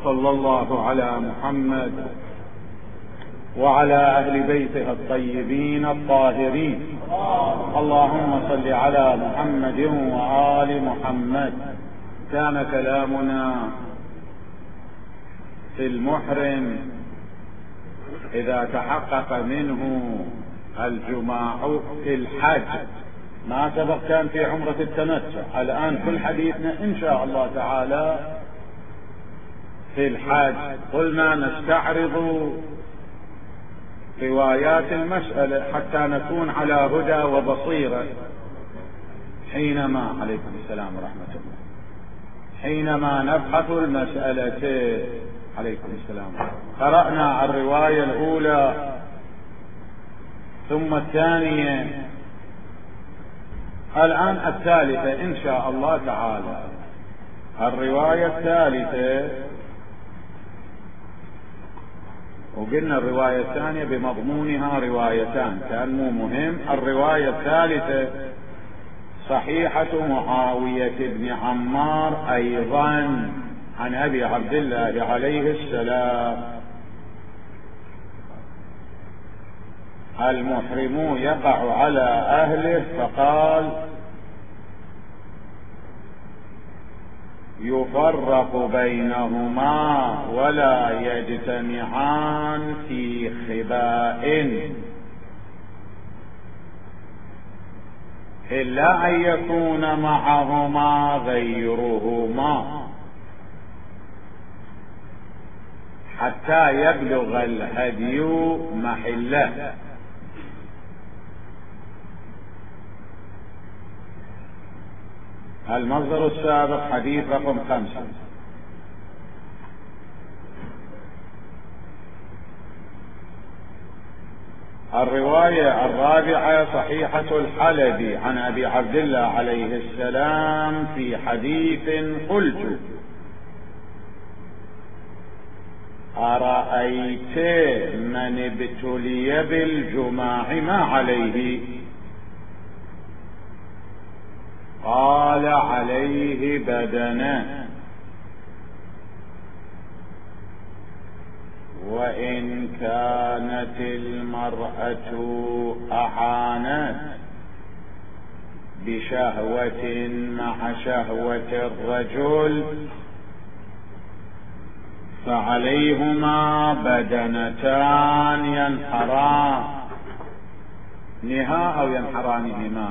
صلى الله على محمد وعلى أهل بيته الطيبين الطاهرين. اللهم صل على محمد وآل محمد. كان كلامنا في المحرم إذا تحقق منه الجماع في الحج، ما سبق كان في عمرة التمتع. الآن كل حديثنا إن شاء الله تعالى في الحج. قلنا نستعرض روايات المسألة حتى نكون على هدى وبصيرة حينما عليكم السلام ورحمة الله حينما نبحث المسألة. عليكم السلام. قرأنا الرواية الأولى ثم الثانية، الآن الثالثة إن شاء الله تعالى. الرواية الثالثة، وقلنا الرواية الثانية بمضمونها روايتان، كان مو مهم. الرواية الثالثة صحيحة معاوية بن عمار أيضا عن أبي عبد الله عليه السلام: المحرم يقع على أهله، فقال: يفرق بينهما ولا يجتمعان في خباء إلا أن يكون معهما غيرهما حتى يبلغ الهدي محله. المصدر السابق حديث رقم 5. الرواية الرابعة صحيحة الحلبي عن أبي عبد الله عليه السلام في حديث: قلت: أرأيت من ابتلي بالجماع ما عليه؟ قال: عليه بدنه، وإن كانت المرأة أعانت بشهوة مع شهوة الرجل فعليهما بدنتان ينحرانها أو ينحرانهما.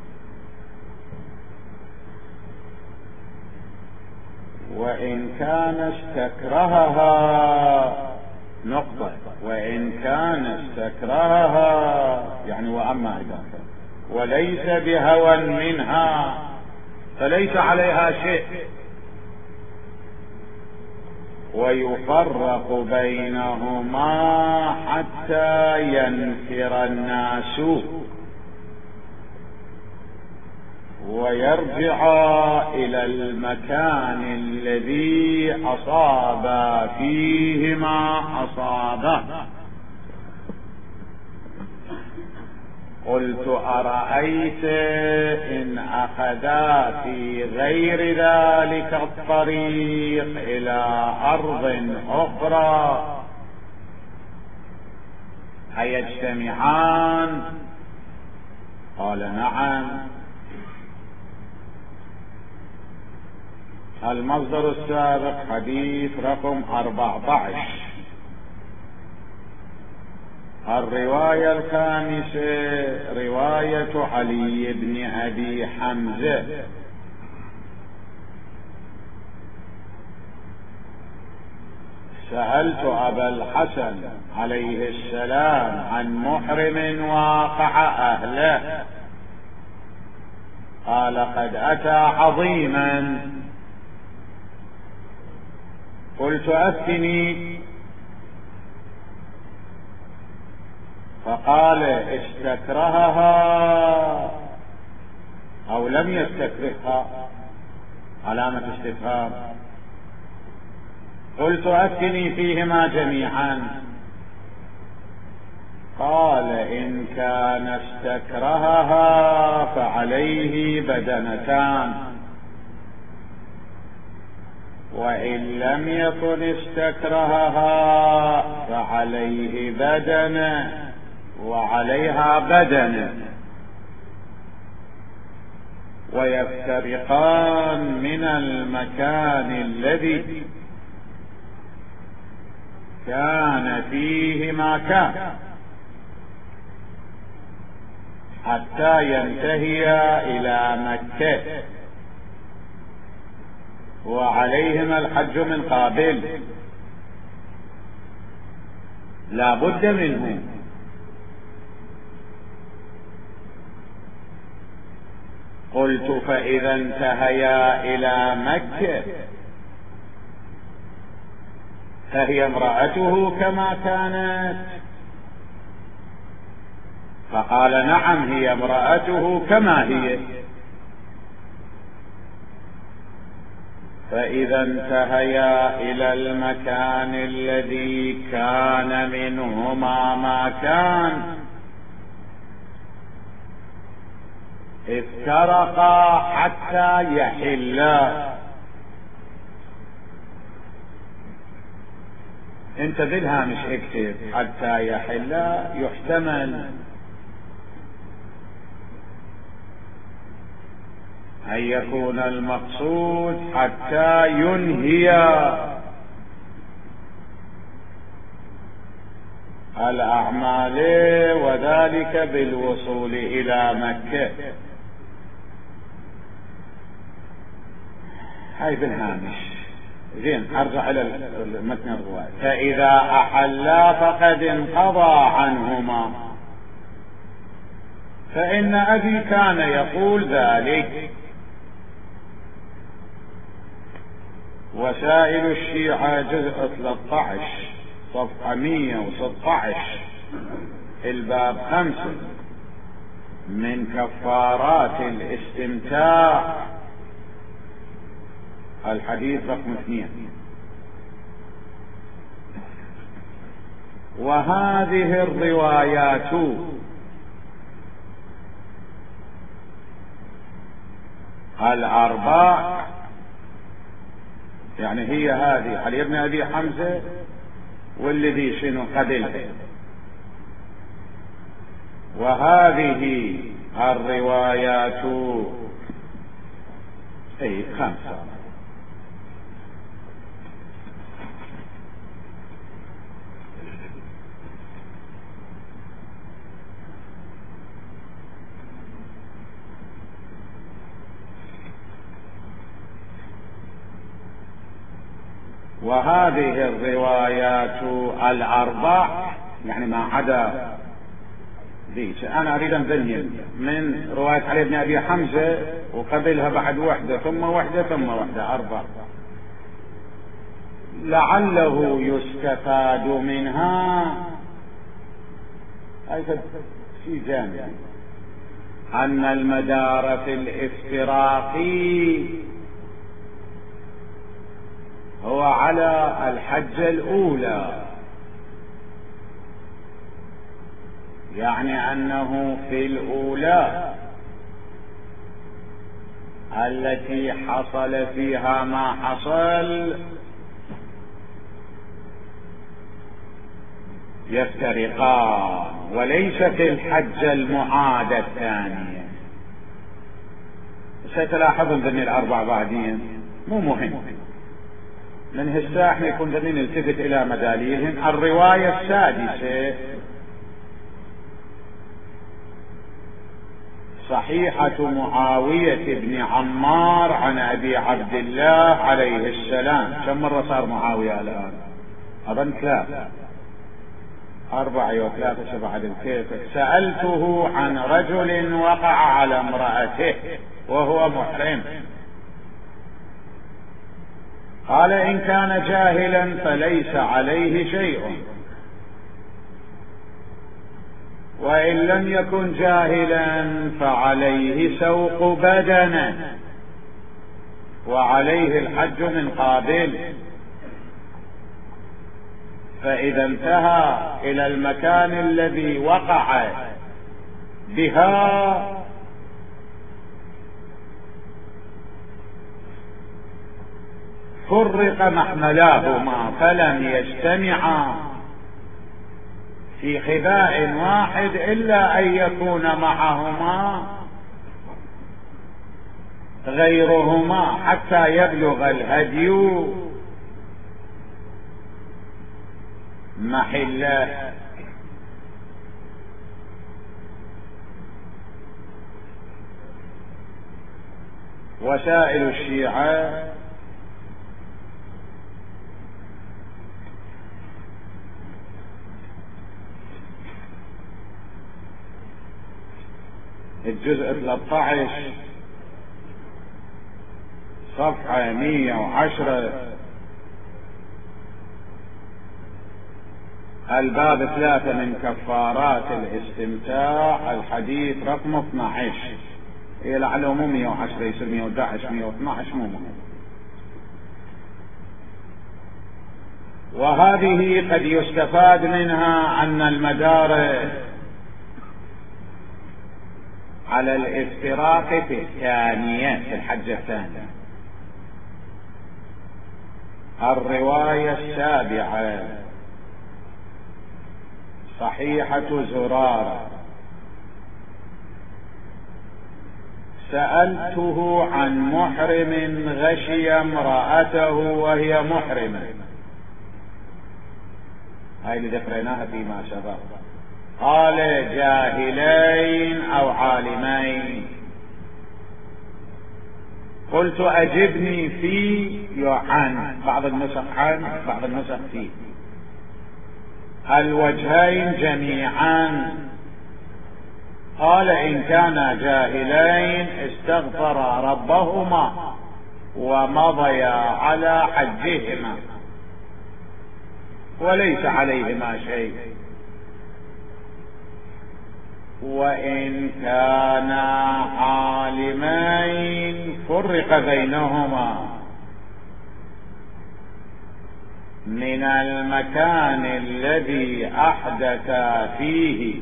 وإن كان استكرهها نقطة، وإن كان استكرهها يعني وأما إذا كان وليس بهوى منها فليس عليها شيء. ويفرق بينهما حتى ينفر الناس ويرجع إلى المكان الذي أصاب فيه ما أصابه. قلت: أرأيت إن أخذا في غير ذلك الطريق إلى أرض أخرى أيجتمعان؟ قال: نعم. المصدر السابق حديث رقم 14. الرواية الخامسة رواية علي بن أبي حمزة: سألت أبا الحسن عليه السلام عن محرم واقع أهله، قال: قد أتى عظيما. قلت: أفتني. فقال: استكرهها أو لم يستكرهها؟ علامة استفهام. قلت: أفتني فيهما جميعا. قال: إن كان استكرهها فعليه بدنتان، وإن لم يكن استكرهها فعليه بدنه وعليها بدنه، ويفترقان من المكان الذي كان فيه ما كان حتى ينتهيا إلى مكة، وعليهما الحج من قابل لا بد منه. قلت فإذا انتهيا إلى مكة فهي امرأته كما كانت؟ فقال نعم، هي امرأته كما هي. فإذا انتهيا إلى المكان الذي كان منهما ما كان افترقا حتى يحلا. انت بالهامش اكتب حتى يحلا، يحتمل أن يكون المقصود حتى ينهيا الأعمال، وذلك بالوصول إلى مكة. هاي بالهامش. زين، ارجع الى متن الرواية. فإذا أحلا فقد انقضى عنهما. فإن أبي كان يقول ذلك. وسائل الشيعة جزء 13 صفحة 116 الباب 5 من كفارات الاستمتاع الحديث رقم 2. وهذه الروايات الأربع، يعني هي هذه علي بن أبي حمزة والذي شنو قبلها، وهذه الروايات أي 5. وهذه الروايات الأربع، يعني ما عدا ذيك. أنا أريد أن أبين من رواية علي بن أبي حمزة وقبلها بعد وحدة ثم وحدة ثم وحدة، 4. لعله يستفاد منها أيضا في جانب أن المدار في الافتراق هو على الحجة الأولى، يعني أنه في الأولى التي حصل فيها ما حصل يفترقان، وليس في الحجة المعادة الثانية. ستلاحظون ذني الأربع بعدين مو مهم، من هسه احنا يكون ذني نلتفت إلى مداليلهم. الرواية السادسة صحيحة معاوية بن عمار عن أبي عبد الله عليه السلام. كم مرة صار معاوية الآن؟ أظن 3 4 و3 بعد الكيفك. سألته عن رجل وقع على امرأته وهو محرم، قال إن كان جاهلا فليس عليه شيء، وإن لم يكن جاهلا فعليه سوق بدنه وعليه الحج من قابل. فإذا انتهى إلى المكان الذي وقع بها فرق محملاهما فلم يجتمعا في خباء واحد إلا أن يكون معهما غيرهما حتى يبلغ الهدي محله. وسائل الشيعة الجزء 13 صفحة 110 الباب 3 من كفارات الاستمتاع الحديث رقم 12. هي لعله مو 110 يصير 111 112 مو مهم. وهذه قد يستفاد منها أن المدار على الافتراق في الثانية في الحجة الثانية. الرواية 7 صحيحة زرارة: سألته عن محرم غشي امرأته وهي محرمة، هاي اللي ذكرناها فيما سبق. قال: جاهلين أو عالمين. قلت: أجبني في عن، بعض النسخ عن بعض النسخ في، الوجهين جميعا. قال: إن كانا جاهلين استغفرا ربهما ومضيا على حجهما وليس عليهما شيء، وإن كانا عالمين فرق بينهما من المكان الذي أحدثا فيه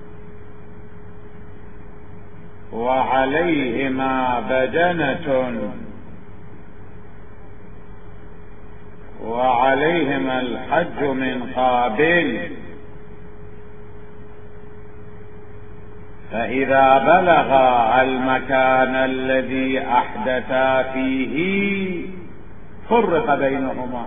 وعليهما بدنة وعليهما الحج من قابل، فإذا بلغا المكان الذي أحدثا فيه فرق بينهما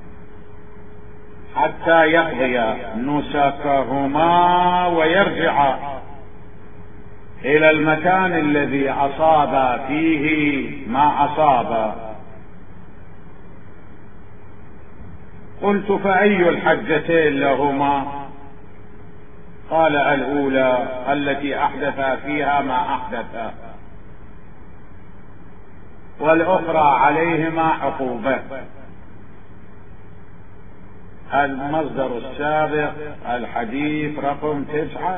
حتى يقضي نسكهما ويرجع إلى المكان الذي أصاب فيه ما أصاب. قلت: فأي الحجتين لهما؟ قال: الأولى التي أحدث فيها ما أحدث، والأخرى عليهما عقوبة. المصدر السابق الحديث رقم 9.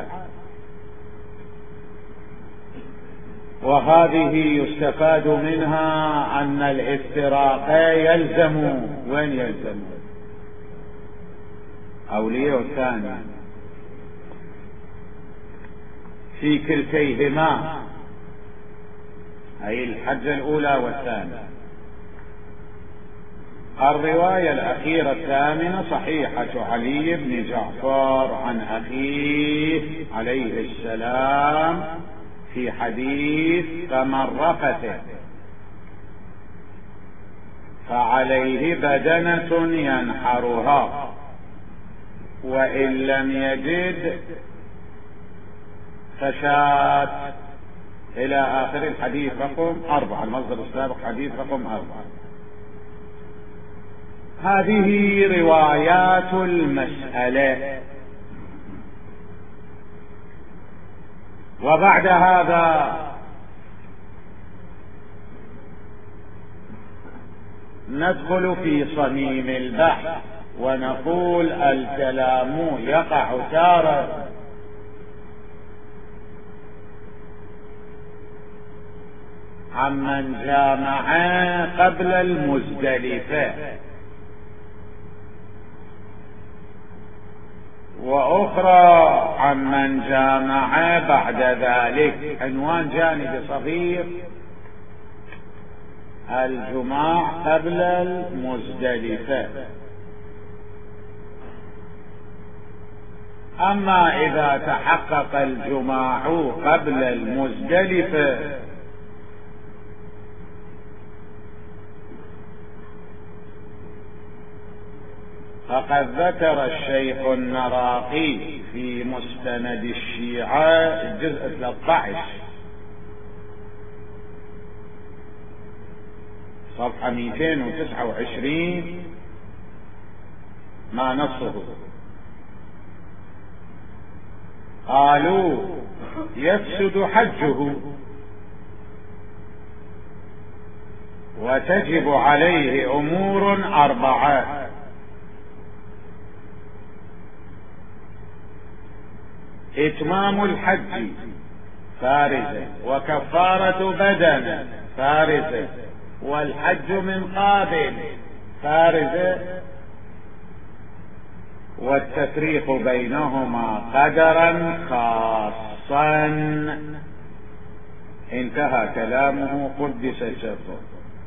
وهذه يستفاد منها أن الافتراق يلزم، وين يلزم؟ أولية والثانية في كلتيهما، أي الحجة الأولى والثانية. الرواية الأخيرة 8 صحيحة علي بن جعفر عن أخيه عليه السلام في حديث: فمن رفث فعليه بدنة ينحرها، وإن لم يجد فشاة، إلى آخر الحديث رقم 4. المصدر السابق حديث رقم 4. هذه روايات المسألة. وبعد هذا ندخل في صميم البحث ونقول: الكلام يقع تارة عمن جامع قبل المزدلفة، وأخرى عمن جامع بعد ذلك. عنوان جانبي صغير الجماع قبل المزدلفة. أما إذا تحقق الجماع قبل المزدلفة فقد ذكر الشيخ النراقي في مستند الشيعة الجزء 13 صفحة 229 ما نصه: قالوا يفسد حجه وتجب عليه أمور 4: إتمام الحج فارزة، وكفارة بدن فارزة، والحج من قابل فارزة، والتفريق بينهما قدرا خاصا. انتهى كلامه قدس سره.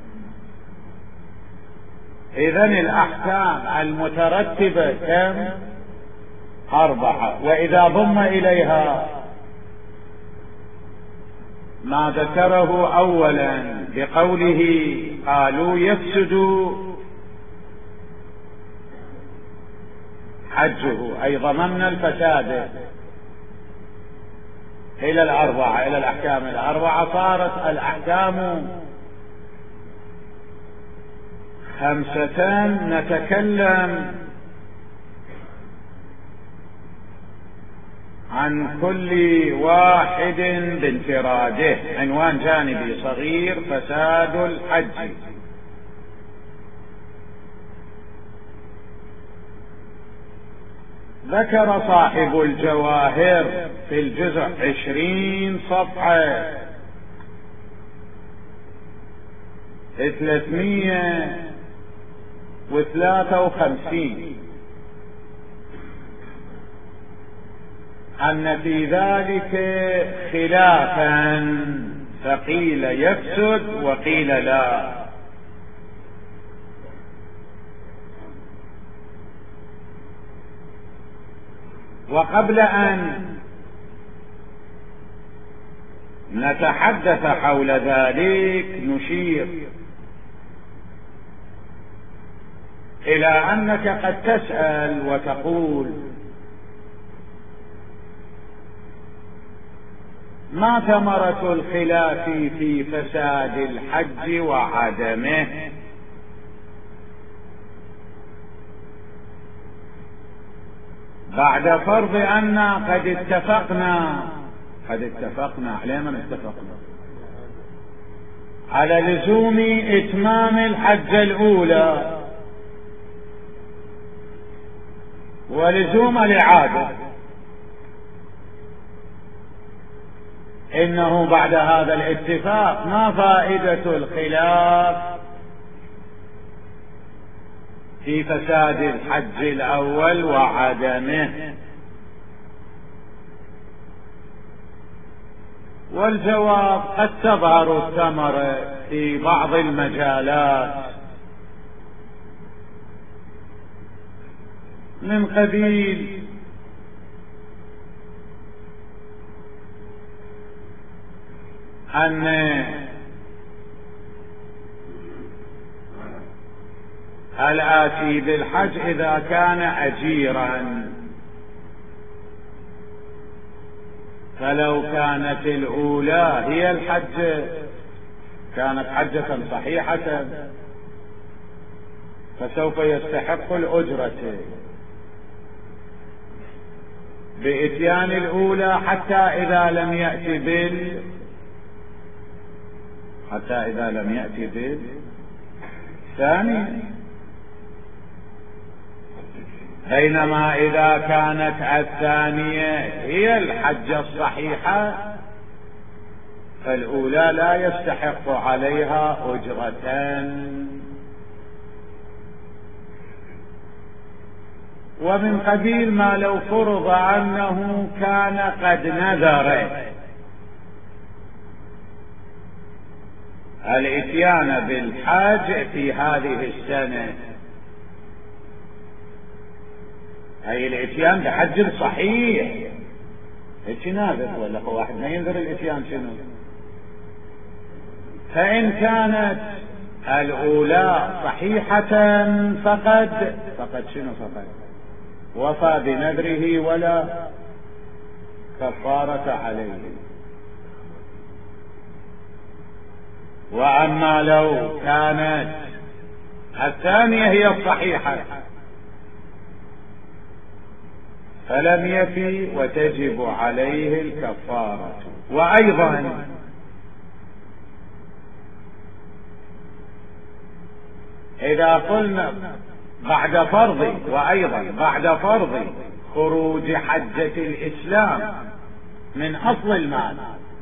إذن الأحكام المترتبة كم؟ 4. وإذا ضم إليها ما ذكره أولا بقوله قالوا يفسد حجه، أي ضممنا الفساد إلى 4، إلى الأحكام 4. صارت الأحكام 5. نتكلم عن كل واحد بانفراده. عنوان جانبي صغير: فساد الحج. ذكر صاحب الجواهر في الجزء 20 صفحة 353 أن في ذلك خلافا، فقيل يفسد وقيل لا. وقبل أن نتحدث حول ذلك نشير إلى أنك قد تسأل وتقول: ما ثمرة الخلاف في فساد الحج وعدمه؟ بعد فرض أن قد اتفقنا على من اتفقنا؟ على لزوم إتمام الحجة الأولى ولزوم الإعادة. إنه بعد هذا الاتفاق ما فائدة الخلاف في فساد الحج الأول وعدمه؟ والجواب: قد تظهر الثمرة في بعض المجالات من قبيل أن الآتي بالحج إذا كان أجيرا، فلو كانت الأولى هي الحجة كانت حجة صحيحة فسوف يستحق الأجرة بإتيان الأولى حتى إذا لم يأتي بالثانية. بينما إذا كانت الثانية هي الحجة الصحيحة فالأولى لا يستحق عليها أجرة. ومن قبيل ما لو فرض أنه كان قد نذر الاتيان بالحج في هذه السنة، أي الاتيان بحج صحيح. هيك نادر، ولا واحد ما ينذر الاتيان شنو؟ فإن كانت الأولى صحيحة فقد شنو فقد وفى بنذره ولا كفارة عليه. وأما لو كانت الثانية هي الصحيحة فلم يفي وتجب عليه الكفارة. وأيضا إذا قلنا بعد فرض خروج حجة الإسلام من أصل المال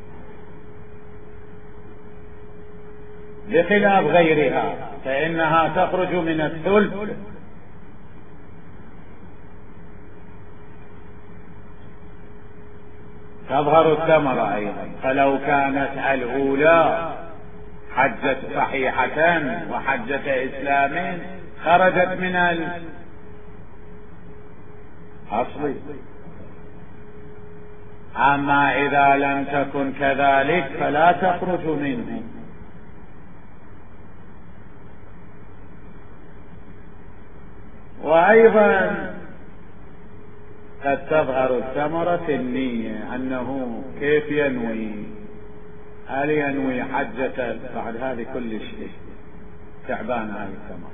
بخلاف غيرها فإنها تخرج من الثلث، تظهر الثمرة أيضا. فلو كانت الأولى حجة صحيحة وحجة إسلام خرجت من الأصل. أما إذا لم تكن كذلك فلا تخرج منه. وأيضا قد تظهر الثمرة في النية، أنه كيف ينوي، هل ينوي حجة بعد هذه كل شيء تعبان هذه الثمرة،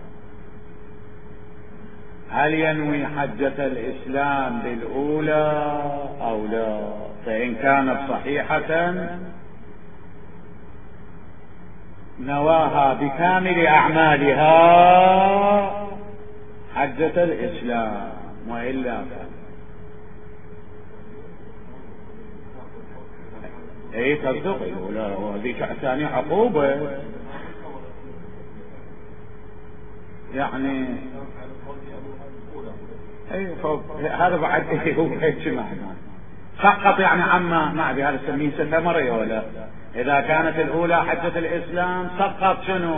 هل ينوي حجة الإسلام بالأولى أو لا؟ فإن كانت صحيحة نواها بكامل أعمالها حجة الإسلام، وإلا اي تصدق الأولى وهذه الثانية عقوبة، يعني اي هذا بعد هو هيك معنى سقط، يعني عما ما ادري هذا تسميه ثمرة ولا. اذا كانت الاولى حجة الاسلام سقط شنو؟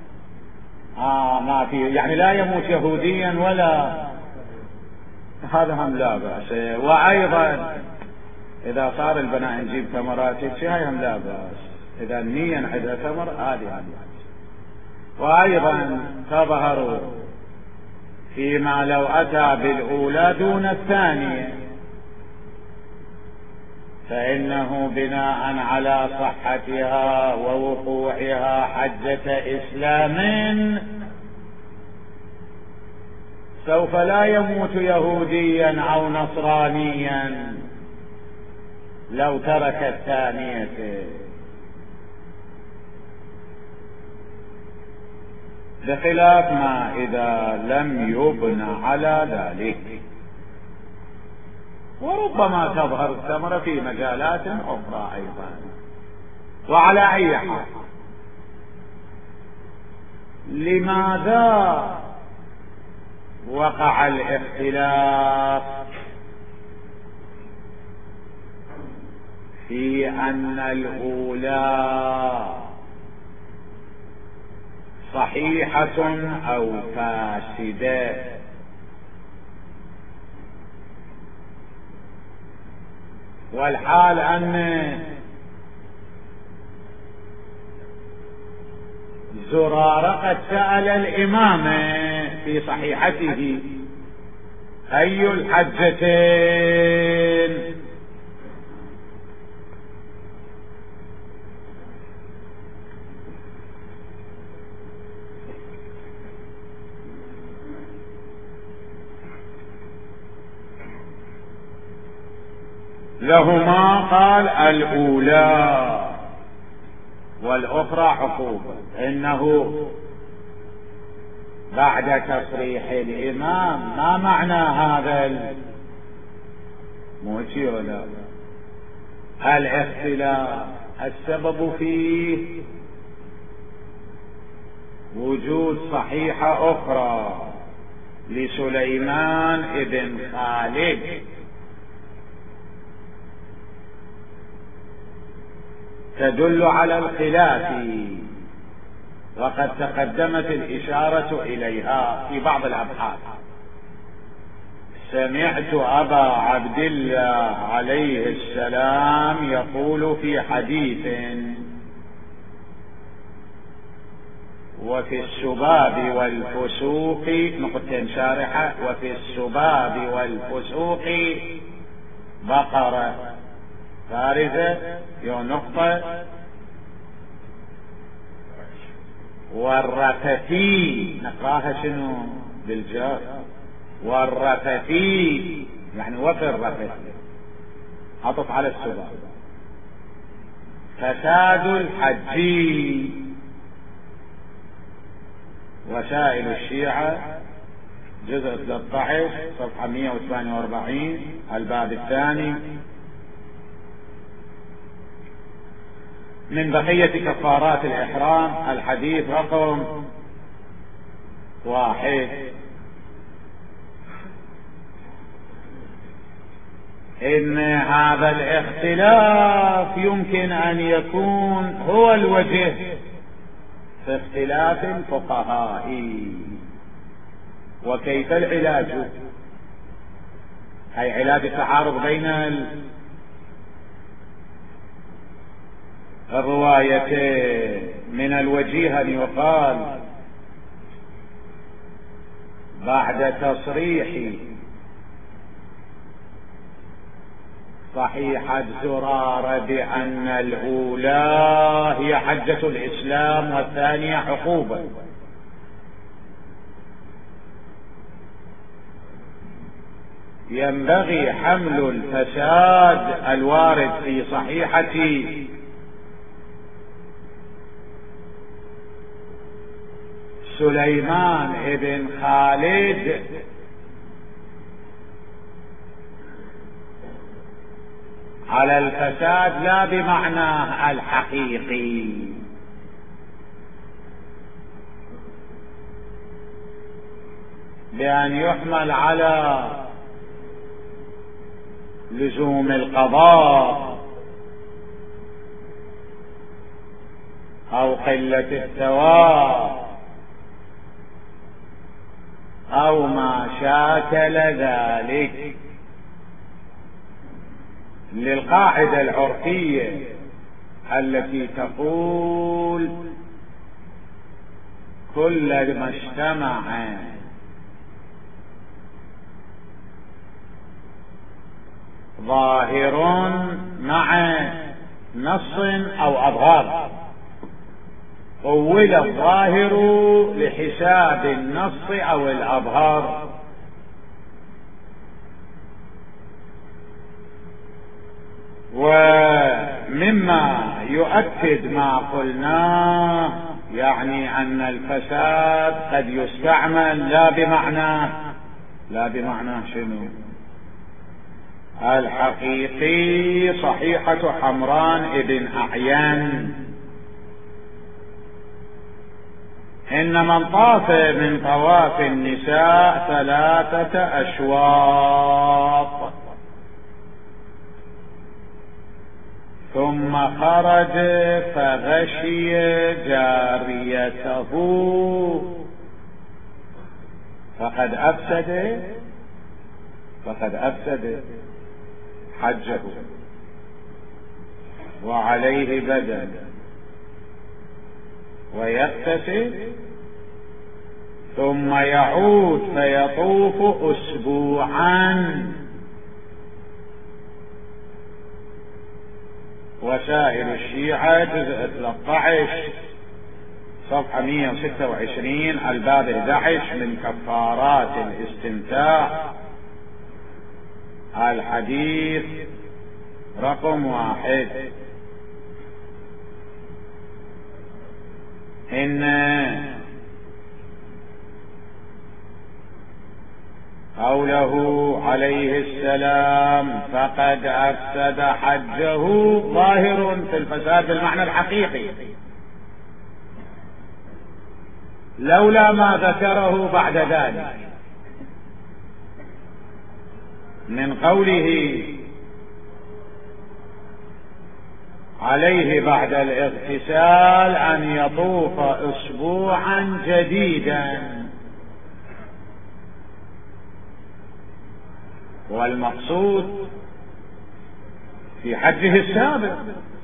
ما في، يعني لا يموت يهوديا ولا هذا هم لا بأس. وايضا اذا صار البناء نجيب ثمرات هاي هم لا بأس، اذا النية عندها ثمر هذه هم. وايضا تظهر فيما لو اتى بالاولى دون الثانية فانه بناء على صحتها ووقوعها حجة اسلام سوف لا يموت يهوديا او نصرانيا لو ترك الثانية، بخلاف ما إذا لم يبنى على ذلك. وربما تظهر الثمرة في مجالات أخرى أيضا. وعلى أي حال، لماذا وقع الاختلاف في أن الأولى صحيحة أو فاسدة؟ والحال أن زرارة قد سأل الإمام في صحيحته أي الحجتين؟ لهما قال الأولى والأخرى عقوبة. إنه بعد تصريح الإمام ما معنى هذا الموتي ولا الاختلاف؟ السبب فيه وجود صحيحة أخرى لسليمان ابن خالد تدل على الخلاف وقد تقدمت الإشارة إليها في بعض الأبحاث. سمعت أبا عبد الله عليه السلام يقول في حديث: وفي السباب والفسوق، نقطة شارحة، وفي السباب والفسوق بقرة بارزة نقطة، والرفتي نقراها شنو بالجار، والرفتي يعني وفي الرفتي عطف على السباب. فساد الحج. وسائل الشيعة جزء 13 صفحة 148 الباب الثاني. من بقية كفارات الإحرام الحديث رقم 1: إن هذا الاختلاف يمكن أن يكون هو الوجه في اختلاف الفقهاء. وكيف العلاج؟ أي علاج التعارض بين الروايتين. من الوجيه أن يقال بعد تصريح صحيحة زرارة بأن الأولى هي حجة الإسلام والثانية عقوبة، ينبغي حمل الفساد الوارد في صحيحة سليمان بن خالد على الفساد لا بمعناه الحقيقي، بأن يحمل على لزوم القضاء أو قلة الثواب أو ما شاكل ذلك، للقاعدة العرفية التي تقول: كل ما اجتمع ظاهر مع نص أو أظهار أول الظاهر لحساب النص أو الأظهار. ومما يؤكد ما قلناه يعني أن الفساد قد يستعمل لا بمعنى شنو الحقيقي. صحيحة حمران بن أعين: إن من طاف من طواف النساء 3 أشواط ثم خرج فغشي جاريته فقد أفسد حجه وعليه بدل، ويغتسل ثم يعود فيطوف أسبوعا. وسائل الشيعة جزء 13 صفحة 126 الباب 11 من كفارات الاستمتاع الحديث رقم 1: إن قوله عليه السلام فقد أفسد حجه ظاهر في الفساد بالمعنى الحقيقي، لولا ما ذكره بعد ذلك من قوله عليه بعد الاغتسال أن يطوف أسبوعا جديدا، والمقصود في حجه السابق،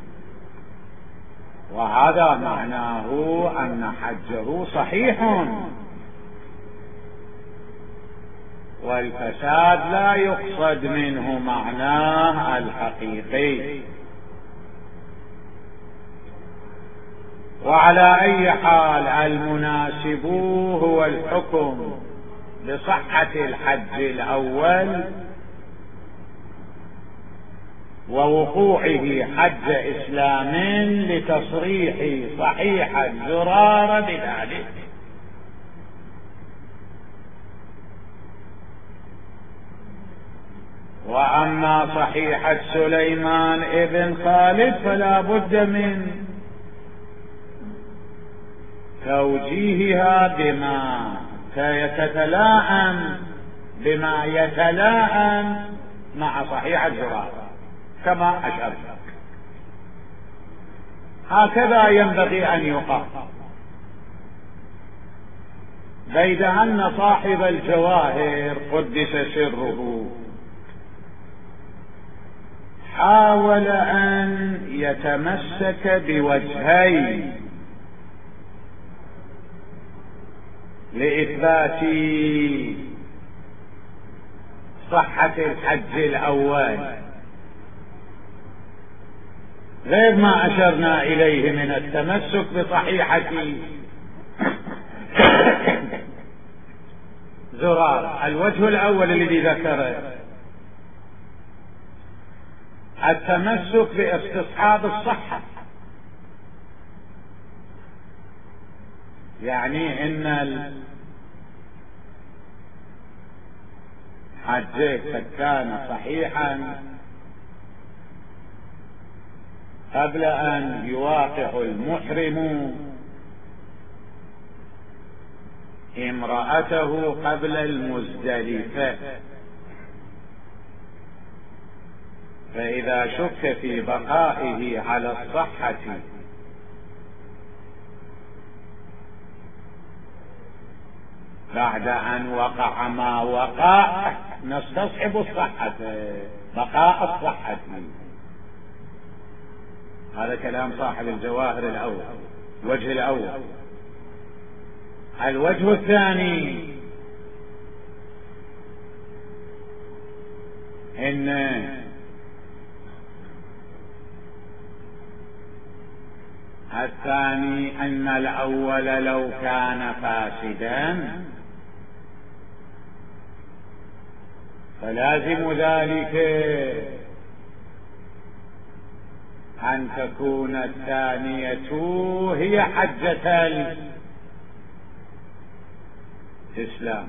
وهذا معناه أن حجه صحيح، والفساد لا يقصد منه معناه الحقيقي. وعلى أي حال المناسب هو الحكم بصحة الحج الأول ووقوعه حج إسلام لتصريح صحيح الزرار بذلك. وأما صحيحة سليمان ابن خالد فلا بد من توجيهها بما يتلائم مع صحيح الزرار كما أشرت. هكذا ينبغي أن يقال، بيد أن صاحب الجواهر قدس سره حاول أن يتمسك بوجهين لإثبات صحة الحج الأول غير ما أشرنا إليه من التمسك بصحيحة زرار. الوجه الأول الذي ذكره التمسك باستصحاب الصحة، يعني إن الحج قد كان صحيحا قبل أن يواقع المحرم امرأته قبل المزدلفة، فإذا شك في بقائه على الصحة بعد أن وقع ما وقع نستصحب الصحة، بقاء الصحة. هذا كلام صاحب الجواهر الأول، الوجه الأول. الوجه الثاني أن الأول لو كان فاسدا فلازم ذلك أن تكون الثانية هي حجة الإسلام،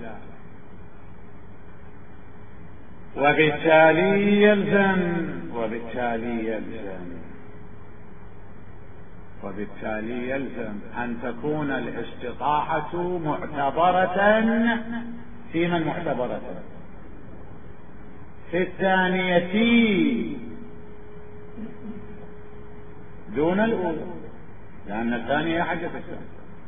وبالتالي يلزم أن تكون الاستطاعة معتبرة في من معتبرة في الثانية دون الأولى، لأن الثانية حجة الإسلام.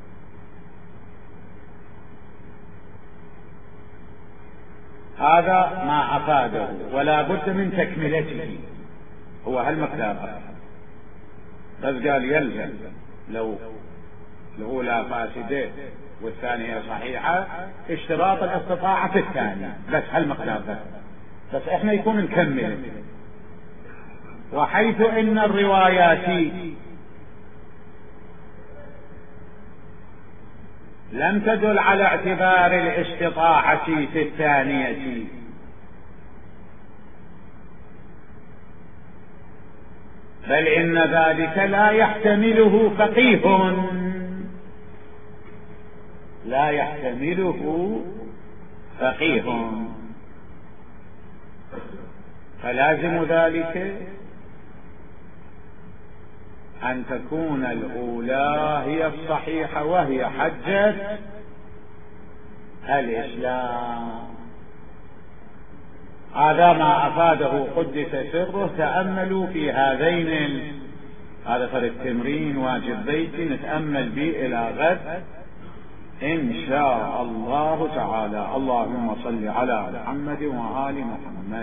هذا ما أفاده ولا بد من تكملته. هو هالمقدار بس قال يلزم لو الأولى فاسدة والثانية صحيحة اشتراط الاستطاعة في الثانية، بس هالمقدار بس احنا يكون نكمل. وحيث ان الروايات لم تدل على اعتبار الاستطاعة في الثانية، بل إن ذلك لا يحتمله فقيه، فلازم ذلك أن تكون الأولى هي الصحيحة وهي حجة الإسلام. هذا ما أفاده قدس سره. تأملوا في هذين هذا فرق تمرين واجب بيتي نتأمل به إلى غد إن شاء الله تعالى. اللهم صل على محمد وآل محمد.